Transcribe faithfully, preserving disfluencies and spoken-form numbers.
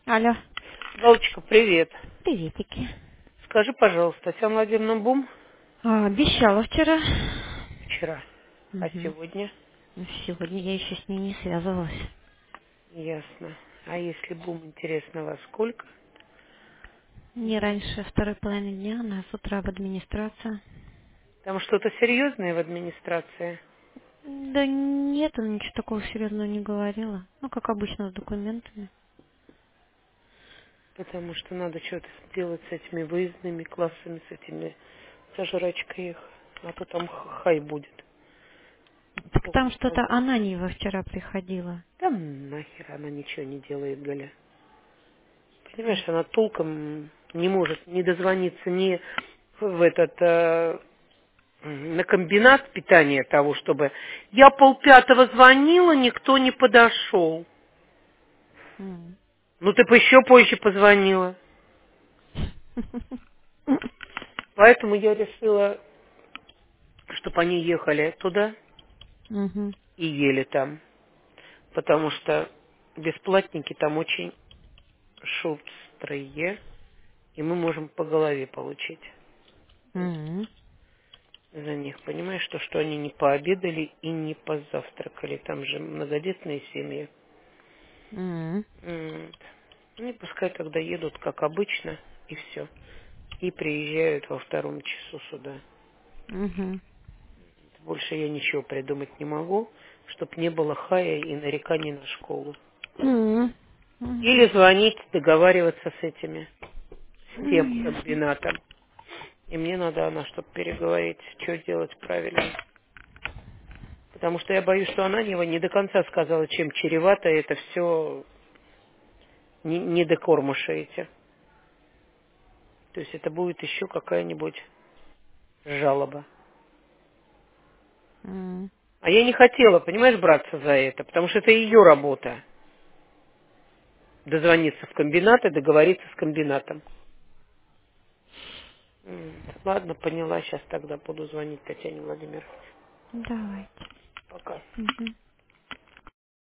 Алло. Галочка, привет. Приветики. Скажи, пожалуйста, Татьяна Владимировна Бум А, обещала вчера. вчера, а Угу. сегодня? Сегодня я еще с ней не связывалась. Ясно. А если Бум, интересно, во сколько? Не раньше второй половины дня, она с утра в администрацию. Там что-то серьезное в администрации? Да нет, она ничего такого серьезного не говорила. Ну, как обычно, с документами. Потому что надо что-то сделать с этими выездными классами, с этими, со жрачкой их. А то там х- хай будет. Так Сколько там там? что-то Ананьева вчера приходила. Там нахер она ничего не делает, Галя. Понимаешь, она толком не может не дозвониться ни в этот э, на комбинат питания того, чтобы я полпятого звонила, никто не подошел. М. Ну ты бы еще позже позвонила. Поэтому я решила, чтобы они ехали туда Мгм. и ели там. Потому что бесплатники там очень шустрые, и мы можем по голове получить М. за них. Понимаешь, что, что они не пообедали и не позавтракали. Там же многодетные семьи. М. М. Они пускай тогда едут, как обычно, и все. И приезжают во втором часу сюда. Мгм. Больше я ничего придумать не могу, чтоб не было хая и нареканий на школу. М. Мгм. Или звонить, договариваться с этими, с Ну, тем ясно. комбинатом. И мне надо она, чтобы переговорить, что делать правильно. Потому что я боюсь, что она его не до конца сказала, чем чревато это все не, не до кормуша эти. То есть это будет еще какая-нибудь жалоба. М. А я не хотела, понимаешь, браться за это, потому что это ее работа. Дозвониться в комбинат и договориться с комбинатом. М, Ладно, поняла, сейчас тогда буду звонить Татьяне Владимировне. Давайте. Пока. Мгм.